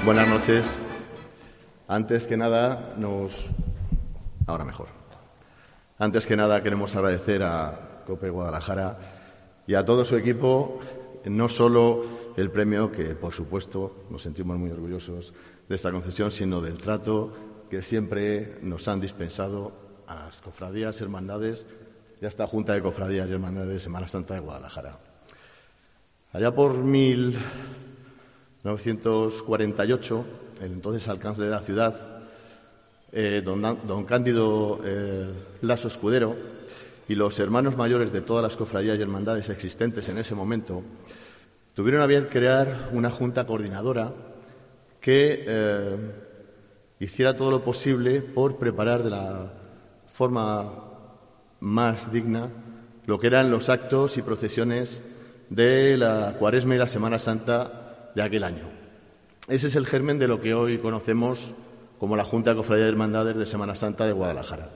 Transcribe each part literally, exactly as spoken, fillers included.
Buenas noches. Antes que nada, nos... Ahora mejor. Antes que nada, queremos agradecer a COPE Guadalajara y a todo su equipo, no solo el premio, que por supuesto nos sentimos muy orgullosos de esta concesión, sino del trato que siempre nos han dispensado a las cofradías, hermandades y a esta Junta de Cofradías y Hermandades de Semana Santa de Guadalajara. Allá por mil novecientos cuarenta y ocho, el entonces alcalde de la ciudad, eh, don, don Cándido eh, Laso Escudero, y los hermanos mayores de todas las cofradías y hermandades existentes en ese momento, tuvieron a bien crear una junta coordinadora que eh, hiciera todo lo posible por preparar de la forma más digna lo que eran los actos y procesiones de la Cuaresma y la Semana Santa de aquel año. Ese es el germen de lo que hoy conocemos como la Junta de Cofradías y Hermandades de Semana Santa de Guadalajara.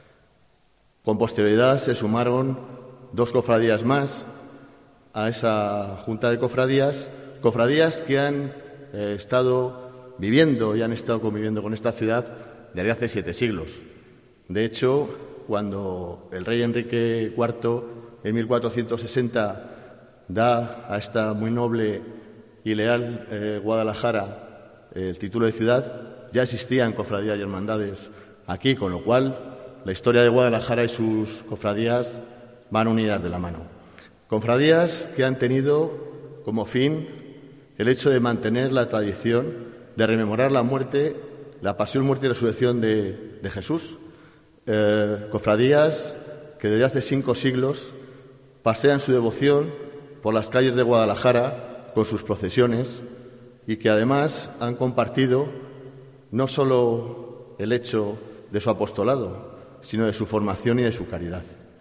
Con posterioridad se sumaron dos cofradías más a esa Junta de Cofradías, cofradías que han eh, estado viviendo y han estado conviviendo con esta ciudad desde hace siete siglos. De hecho, cuando el rey Enrique cuarto, en mil cuatrocientos sesenta, da a esta muy noble y leal eh, Guadalajara eh, el título de ciudad, ya existían cofradías y hermandades aquí, con lo cual la historia de Guadalajara y sus cofradías van unidas de la mano. Cofradías que han tenido como fin el hecho de mantener la tradición, de rememorar la muerte, la pasión, muerte y resurrección de, de Jesús. Eh, cofradías que desde hace cinco siglos pasean su devoción por las calles de Guadalajara con sus procesiones y que además han compartido no solo el hecho de su apostolado, sino de su formación y de su caridad.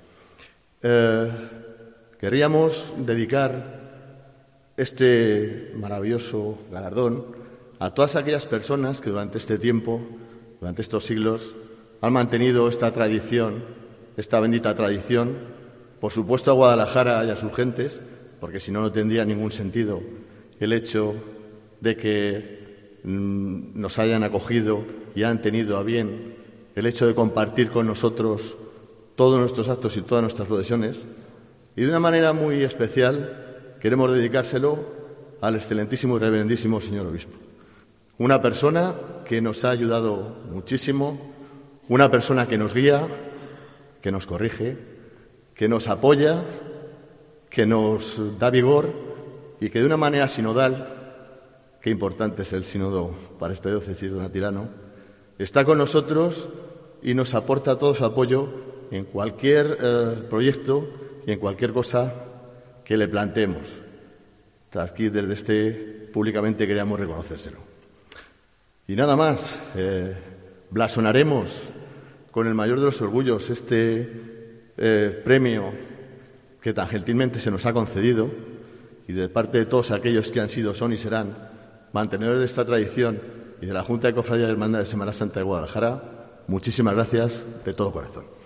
Eh, querríamos dedicar este maravilloso galardón a todas aquellas personas que durante este tiempo, durante estos siglos, han mantenido esta tradición, esta bendita tradición, por supuesto a Guadalajara y a sus gentes, porque si no, no tendría ningún sentido el hecho de que mmm, nos hayan acogido y han tenido a bien el hecho de compartir con nosotros todos nuestros actos y todas nuestras procesiones. Y de una manera muy especial queremos dedicárselo al excelentísimo y reverendísimo señor obispo. Una persona que nos ha ayudado muchísimo, una persona que nos guía, que nos corrige, que nos apoya, que nos da vigor y que de una manera sinodal, qué importante es el sínodo para esta diócesis, don Atilano, está con nosotros y nos aporta todo su apoyo en cualquier eh, proyecto y en cualquier cosa que le planteemos. Aquí desde este públicamente queríamos reconocérselo. Y nada más, eh, blasonaremos con el mayor de los orgullos este eh, premio que tan gentilmente se nos ha concedido y de parte de todos aquellos que han sido, son y serán mantenedores de esta tradición y de la Junta de Cofradías y Hermandades de Semana Santa de Guadalajara. Muchísimas gracias de todo corazón.